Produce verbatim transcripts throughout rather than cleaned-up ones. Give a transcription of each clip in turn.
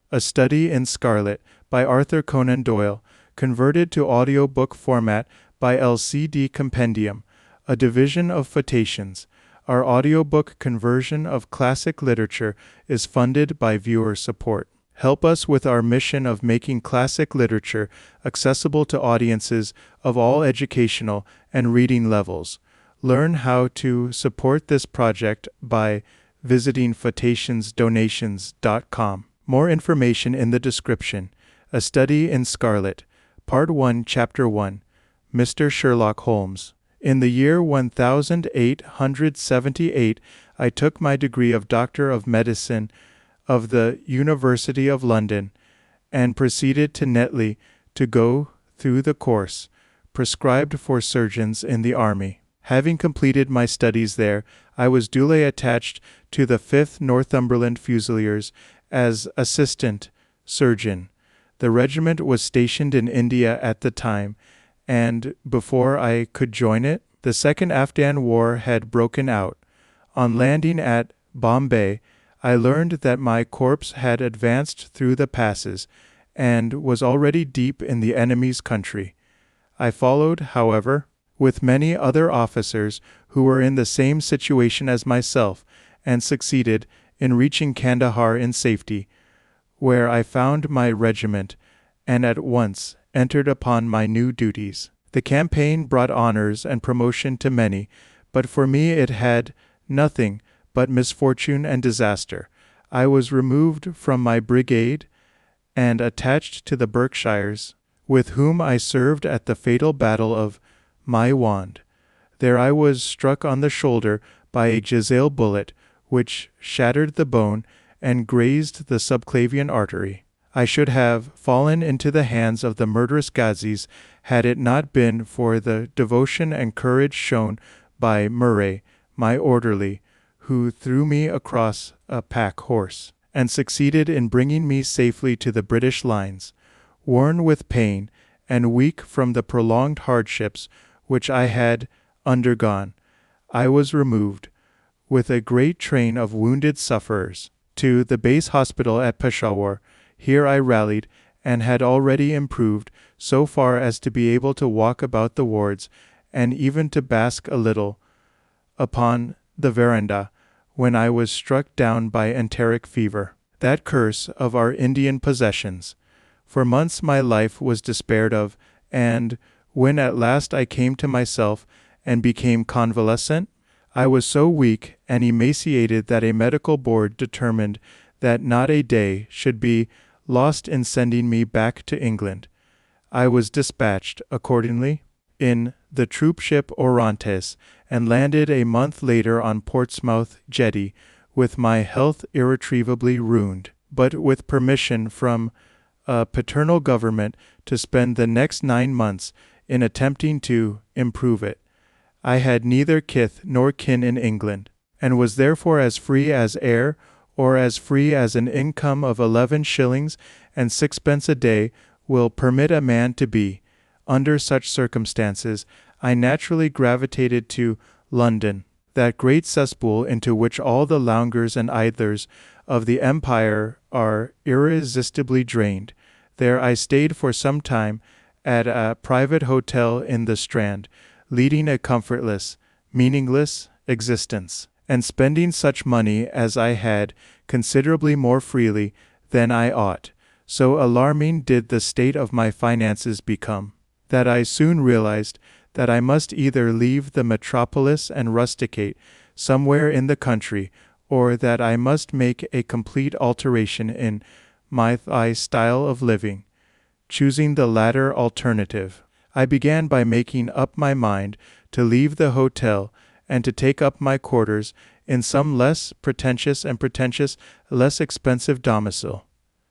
A Study in Scarlet by Arthur Conan Doyle, converted to audiobook format by L C D Compendium, a division of Photations. Our audiobook conversion of classic literature is funded by viewer support. Help us with our mission of making classic literature accessible to audiences of all educational and reading levels. Learn how to support this project by visiting photations donations dot com. More information in the description. A Study in Scarlet, Part one, Chapter one, Mister Sherlock Holmes. In the year one thousand eight hundred seventy-eight, I took my degree of Doctor of Medicine of the University of London, and proceeded to Netley to go through the course prescribed for surgeons in the army. Having completed my studies there, I was duly attached to the fifth Northumberland Fusiliers as assistant surgeon. The regiment was stationed in India at the time, and before I could join it, the Second Afghan War had broken out. On landing at Bombay, I learned that my corps had advanced through the passes and was already deep in the enemy's country. I followed, however, with many other officers who were in the same situation as myself, and succeeded in reaching Kandahar in safety, where I found my regiment, and at once entered upon my new duties. The campaign brought honors and promotion to many, but for me it had nothing but misfortune and disaster. I was removed from my brigade and attached to the Berkshires, with whom I served at the fatal battle of Maiwand. There I was struck on the shoulder by a Jezail bullet, which shattered the bone and grazed the subclavian artery. I should have fallen into the hands of the murderous Ghazis had it not been for the devotion and courage shown by Murray, my orderly, who threw me across a pack horse, and succeeded in bringing me safely to the British lines. Worn with pain, and weak from the prolonged hardships which I had undergone, I was removed, with a great train of wounded sufferers, to the base hospital at Peshawar. Here I rallied, and had already improved so far as to be able to walk about the wards, and even to bask a little upon the veranda, when I was struck down by enteric fever, that curse of our Indian possessions. For months my life was despaired of, and when at last I came to myself and became convalescent, I was so weak and emaciated that a medical board determined that not a day should be lost in sending me back to England. I was dispatched, accordingly, in the troopship Orontes, and landed a month later on Portsmouth jetty, with my health irretrievably ruined, but with permission from a paternal government to spend the next nine months in attempting to improve it. I had neither kith nor kin in England, and was therefore as free as air, or as free as an income of eleven shillings and sixpence a day will permit a man to be. Under such circumstances, I naturally gravitated to London, that great cesspool into which all the loungers and idlers of the empire are irresistibly drained. There I stayed for some time at a private hotel in the Strand, leading a comfortless, meaningless existence, and spending such money as I had considerably more freely than I ought. So alarming did the state of my finances become, that I soon realized that I must either leave the metropolis and rusticate somewhere in the country, or that I must make a complete alteration in my th- style of living. Choosing the latter alternative, I began by making up my mind to leave the hotel and to take up my quarters in some less pretentious and pretentious less expensive domicile.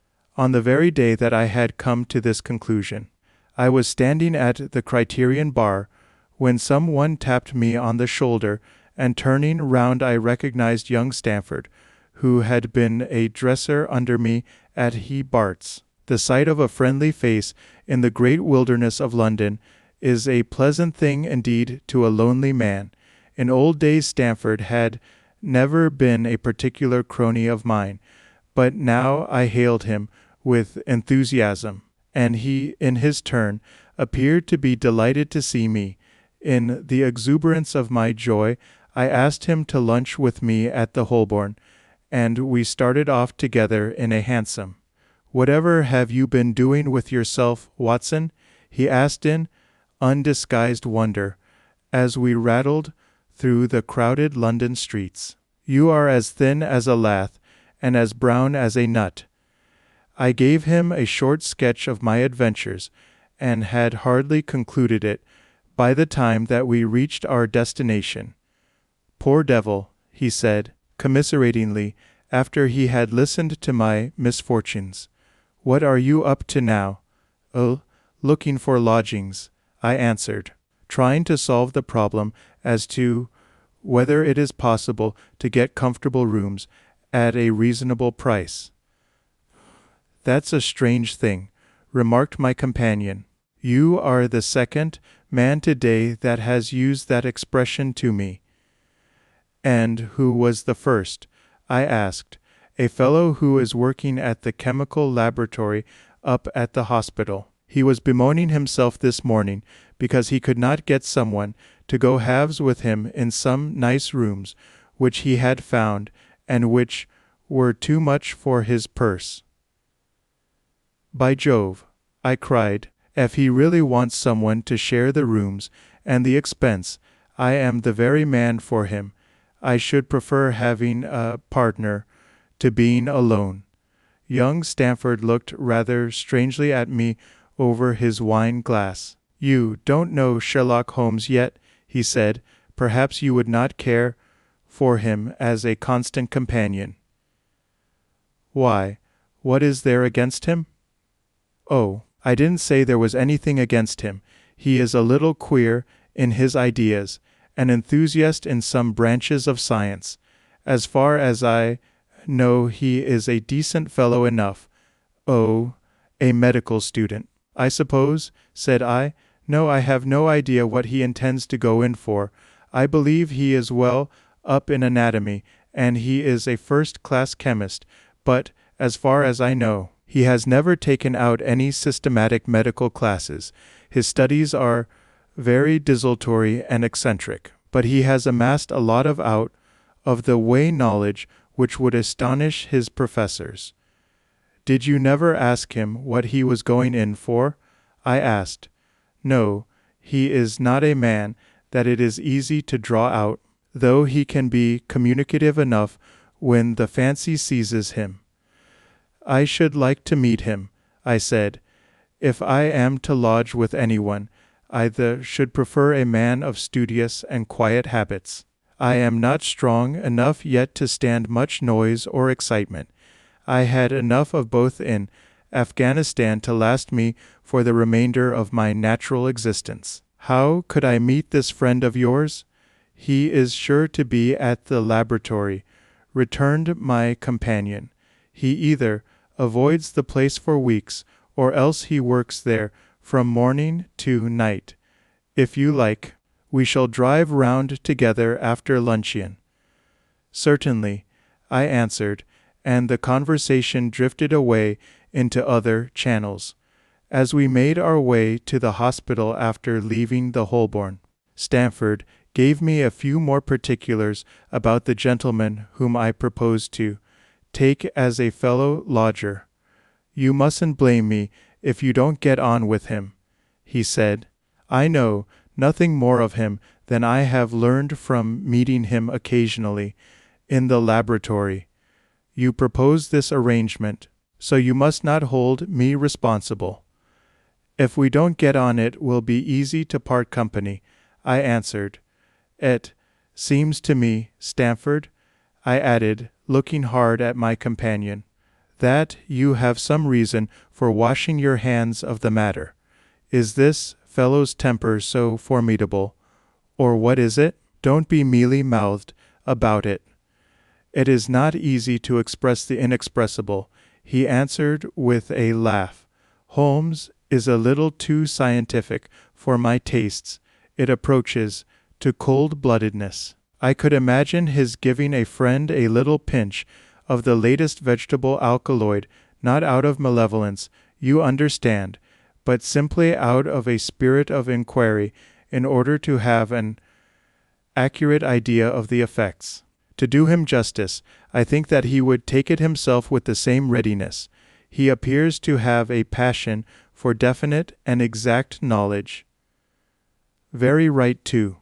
On the very day that I had come to this conclusion, I was standing at the Criterion bar, when some one tapped me on the shoulder, and turning round I recognized young Stamford, who had been a dresser under me at He Bart's. The sight of a friendly face in the great wilderness of London is a pleasant thing indeed to a lonely man. In old days Stamford had never been a particular crony of mine, But now I hailed him with enthusiasm, and he, in his turn, appeared to be delighted to see me. In the exuberance of my joy, I asked him to lunch with me at the Holborn, and we started off together in a hansom. "Whatever have you been doing with yourself, Watson?" he asked in undisguised wonder, as we rattled through the crowded London streets. "You are as thin as a lath, and as brown as a nut." I gave him a short sketch of my adventures, and had hardly concluded it by the time that we reached our destination. "Poor devil," he said, commiseratingly, after he had listened to my misfortunes. "What are you up to now?" "Oh, looking for lodgings," I answered, trying to solve the problem as to whether it is possible to get comfortable rooms at a reasonable price. "That's a strange thing," remarked my companion. "You are the second man today that has used that expression to me." "And who was the first?" I asked. "A fellow who is working at the chemical laboratory up at the hospital. He was bemoaning himself this morning because he could not get someone to go halves with him in some nice rooms which he had found, and which were too much for his purse." "By Jove," I cried, "if he really wants someone to share the rooms and the expense, I am the very man for him. I should prefer having a partner to being alone." Young Stamford looked rather strangely at me over his wine glass. "You don't know Sherlock Holmes yet," he said. "Perhaps you would not care for him as a constant companion." "Why, what is there against him?" "Oh, I didn't say there was anything against him. He is a little queer in his ideas, an enthusiast in some branches of science. As far as I know, he is a decent fellow enough." "Oh, a medical student, I suppose?" said I. "No, I have no idea what he intends to go in for. I believe he is well up in anatomy, and he is a first-class chemist, but, as far as I know, he has never taken out any systematic medical classes. His studies are very desultory and eccentric, but he has amassed a lot of out-of-the-way knowledge which would astonish his professors." "Did you never ask him what he was going in for?" I asked. "No, he is not a man that it is easy to draw out, though he can be communicative enough when the fancy seizes him." "I should like to meet him," I said. "If I am to lodge with anyone, I the should prefer a man of studious and quiet habits. I am not strong enough yet to stand much noise or excitement. I had enough of both in Afghanistan to last me for the remainder of my natural existence." "How could I meet this friend of yours?" "He is sure to be at the laboratory," returned my companion. "He either avoids the place for weeks, or else he works there from morning to night. If you like, we shall drive round together after luncheon." "Certainly," I answered, and the conversation drifted away into other channels. As we made our way to the hospital after leaving the Holborn, Stamford gave me a few more particulars about the gentleman whom I proposed to take as a fellow lodger. "You mustn't blame me if you don't get on with him," he said. "I know nothing more of him than I have learned from meeting him occasionally in the laboratory. You propose this arrangement, so you must not hold me responsible." "If we don't get on it will be easy to part company," I answered. "It seems to me, Stamford," I added, looking hard at my companion, "that you have some reason for washing your hands of the matter. Is this fellow's temper so formidable, or what is it? Don't be mealy-mouthed about it." "It is not easy to express the inexpressible," he answered with a laugh. "Holmes is a little too scientific for my tastes. It approaches to cold-bloodedness. I could imagine his giving a friend a little pinch of the latest vegetable alkaloid, not out of malevolence, you understand, but simply out of a spirit of inquiry, in order to have an accurate idea of the effects. To do him justice, I think that he would take it himself with the same readiness. He appears to have a passion for definite and exact knowledge. Very right too.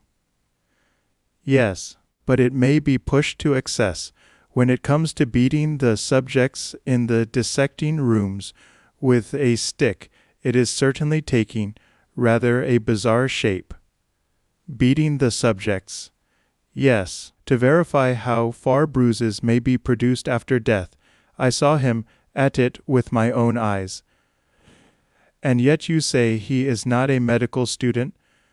Yes, but it may be pushed to excess. When it comes to beating the subjects in the dissecting rooms with a stick, it is certainly taking rather a bizarre shape. Beating the subjects. Yes, to verify how far bruises may be produced after death. I saw him at it with my own eyes. And yet you say he is not a medical student?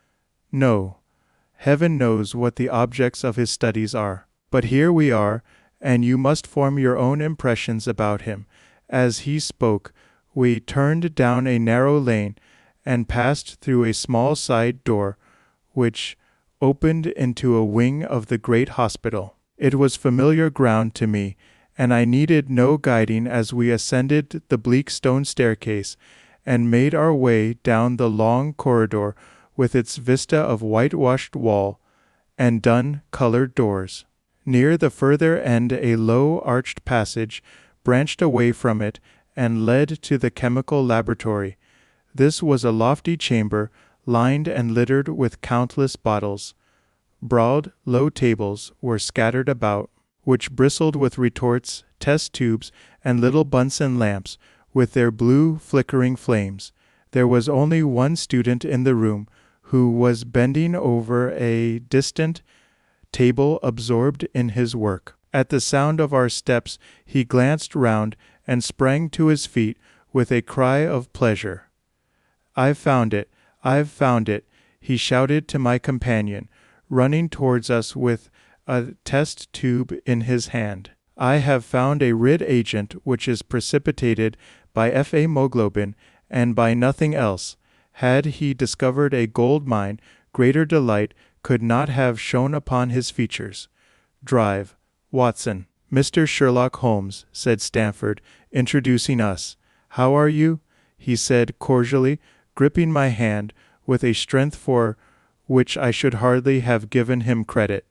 No. Heaven knows what the objects of his studies are. But here we are, and you must form your own impressions about him. As he spoke, we turned down a narrow lane and passed through a small side door, which opened into a wing of the great hospital. It was familiar ground to me, and I needed no guiding as we ascended the bleak stone staircase and made our way down the long corridor with its vista of whitewashed wall and dun-colored doors. Near the further end a low arched passage branched away from it and led to the chemical laboratory. This was a lofty chamber, lined and littered with countless bottles. Broad, low tables were scattered about, which bristled with retorts, test tubes, and little Bunsen lamps, with their blue, flickering flames. There was only one student in the room, who was bending over a distant table, absorbed in his work. At the sound of our steps, he glanced round and sprang to his feet with a cry of pleasure. "I've found it! I've found it!" he shouted to my companion, running towards us with a test tube in his hand. "I have found a rid agent which is precipitated by F-hemoglobin and by nothing else. Had he discovered a gold mine, greater delight could not have shone upon his features. Drive, Watson." "Mister Sherlock Holmes," said Stamford, introducing us. "How are you?" he said cordially, gripping my hand with a strength for which I should hardly have given him credit.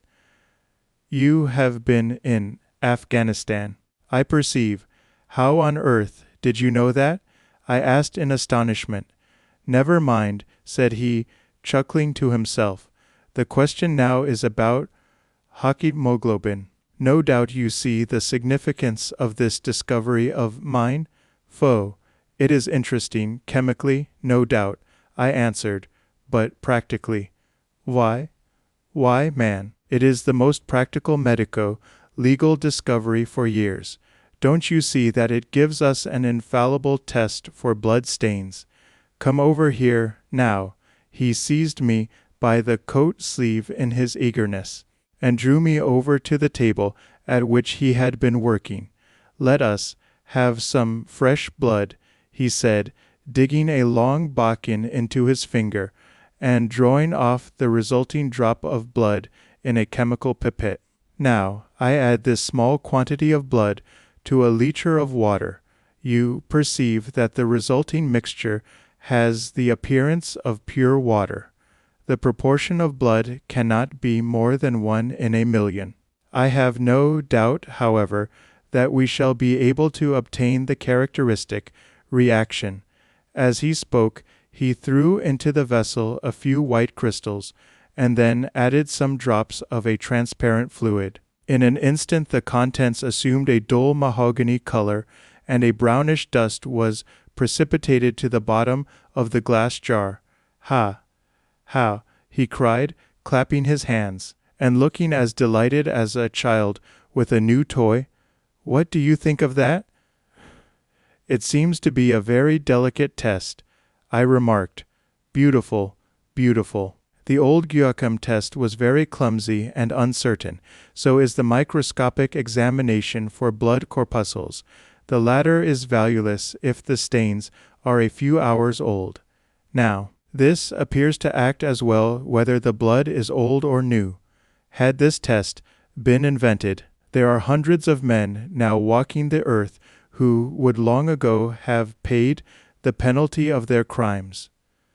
"You have been in Afghanistan, I perceive. How on earth did you know that?" I asked in astonishment. "Never mind," said he, chuckling to himself. "The question now is about hemoglobin. No doubt you see the significance of this discovery of mine? Foh, it is interesting, chemically, no doubt," I answered, "but practically." "Why? Why, man, it is the most practical medico-legal discovery for years. Don't you see that it gives us an infallible test for blood stains? Come over here, now." He seized me by the coat sleeve in his eagerness, and drew me over to the table at which he had been working. "Let us have some fresh blood," he said, digging a long bodkin into his finger, and drawing off the resulting drop of blood in a chemical pipette. "Now, I add this small quantity of blood to a litre of water. You perceive that the resulting mixture has the appearance of pure water. The proportion of blood cannot be more than one in a million. I have no doubt, however, that we shall be able to obtain the characteristic reaction." As he spoke, he threw into the vessel a few white crystals, and then added some drops of a transparent fluid. In an instant the contents assumed a dull mahogany color, and a brownish dust was precipitated to the bottom of the glass jar. "Ha! How!" he cried, clapping his hands, and looking as delighted as a child with a new toy. "What do you think of that?" "It seems to be a very delicate test," I remarked. "Beautiful, beautiful." The old Guillaume test was very clumsy and uncertain. So is the microscopic examination for blood corpuscles. The latter is valueless if the stains are a few hours old. Now, this appears to act as well whether the blood is old or new. Had this test been invented, There are hundreds of men now walking the earth who would long ago have paid the penalty of their crimes.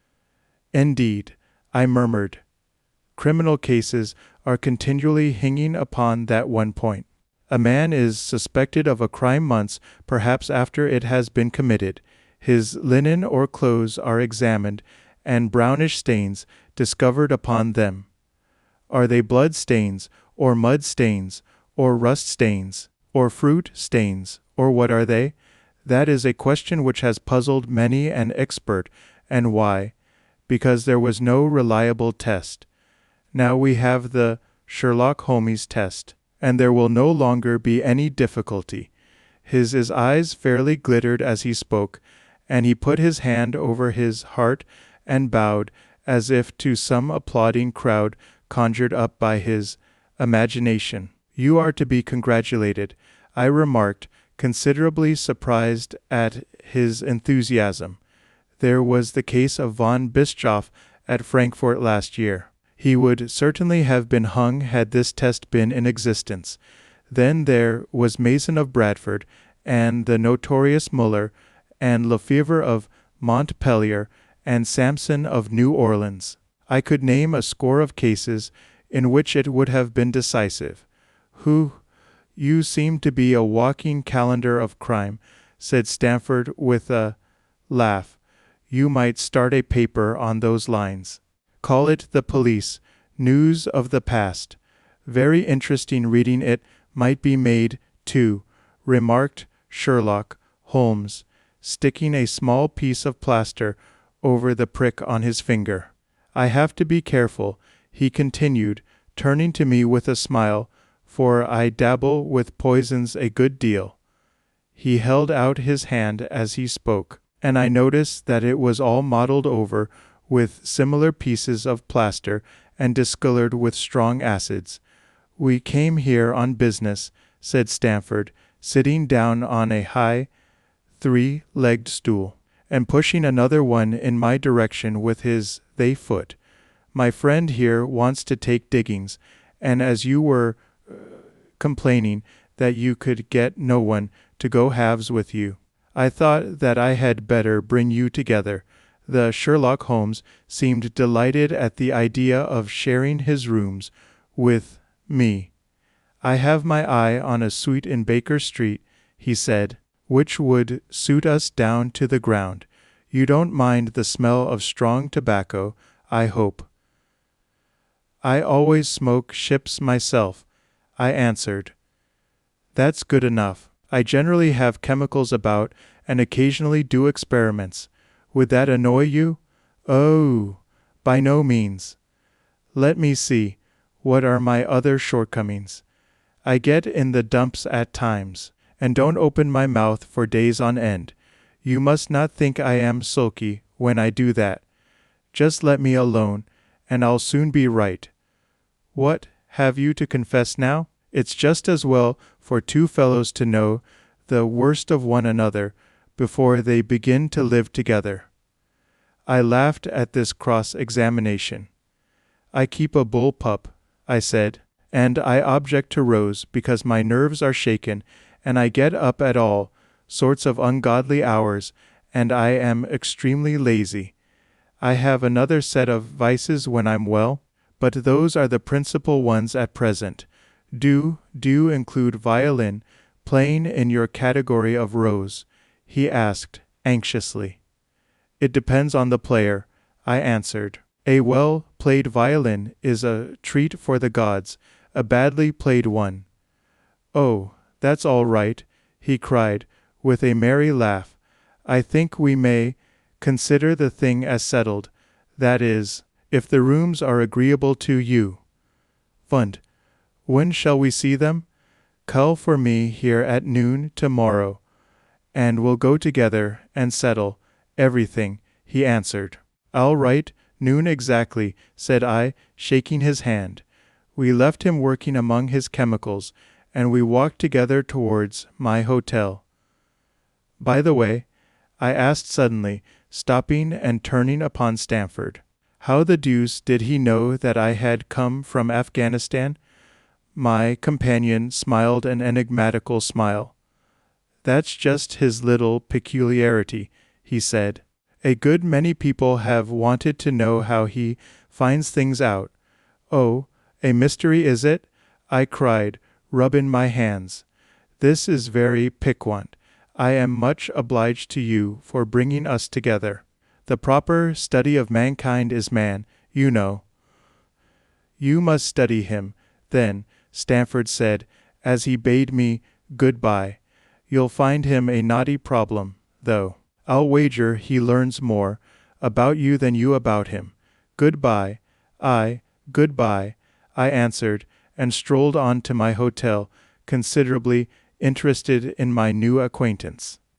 Indeed, I murmured, criminal cases are continually hanging upon that one point. A man is suspected of a crime months, perhaps after it has been committed. His linen or clothes are examined, and brownish stains discovered upon them. Are they blood stains, or mud stains, or rust stains, or fruit stains, or what are they? That is a question which has puzzled many an expert, and why? Because there was no reliable test. Now we have the Sherlock Holmes test, and there will no longer be any difficulty. His, his eyes fairly glittered as he spoke, and he put his hand over his heart and bowed, as if to some applauding crowd conjured up by his imagination. You are to be congratulated, I remarked, considerably surprised at his enthusiasm. There was the case of von Bischoff at Frankfurt last year. He would certainly have been hung had this test been in existence. Then there was Mason of Bradford, and the notorious Muller, and Lefevre of Montpellier, and Sampson of New Orleans. I could name a score of cases in which it would have been decisive. Who, you seem to be a walking calendar of crime, said Stamford with a laugh. You might start a paper on those lines. Call it The Police, News of the Past. Very interesting reading it might be made, too, remarked Sherlock Holmes, sticking a small piece of plaster over the prick on his finger. I have to be careful, he continued, turning to me with a smile, for I dabble with poisons a good deal. He held out his hand as he spoke, and I noticed that it was all mottled over with similar pieces of plaster and discolored with strong acids. We came here on business, said Stamford, sitting down on a high, three-legged stool, and pushing another one in my direction with his they foot. My friend here wants to take diggings, and as you were uh, complaining that you could get no one to go halves with you, I thought that I had better bring you together. The Sherlock Holmes seemed delighted at the idea of sharing his rooms with me. I have my eye on a suite in Baker Street, he said, which would suit us down to the ground. You don't mind the smell of strong tobacco, I hope. I always smoke ships myself, I answered. That's good enough. I generally have chemicals about and occasionally do experiments. Would that annoy you? Oh, by no means. Let me see. What are my other shortcomings? I get in the dumps at times, and don't open my mouth for days on end. You must not think I am sulky when I do that. Just let me alone, and I'll soon be right. What have you to confess now? It's just as well for two fellows to know the worst of one another before they begin to live together. I laughed at this cross-examination. I keep a bull pup, I said, and I object to Rose because my nerves are shaken, and I get up at all sorts of ungodly hours, and I am extremely lazy. I have another set of vices when I'm well, but those are the principal ones at present. Do, do include violin playing in your category of Rose? He asked, anxiously. It depends on the player, I answered. A well-played violin is a treat for the gods, a badly played one. Oh, that's all right, he cried, with a merry laugh. I think we may consider the thing as settled, that is, if the rooms are agreeable to you. Fund. When shall we see them? Call for me here at noon tomorrow, and we'll go together and settle everything, he answered. All right, noon exactly, said I, shaking his hand. We left him working among his chemicals, and we walked together towards my hotel. By the way, I asked suddenly, stopping and turning upon Stamford, how the deuce did he know that I had come from Afghanistan? My companion smiled an enigmatical smile. That's just his little peculiarity, he said. A good many people have wanted to know how he finds things out. Oh, a mystery is it? I cried, rubbing my hands. This is very piquant. I am much obliged to you for bringing us together. The proper study of mankind is man, you know. You must study him, then, Stamford said, as he bade me good-bye. You'll find him a knotty problem, though. I'll wager he learns more about you than you about him. Good-bye. Aye, good-bye, I answered, and strolled on to my hotel, considerably interested in my new acquaintance.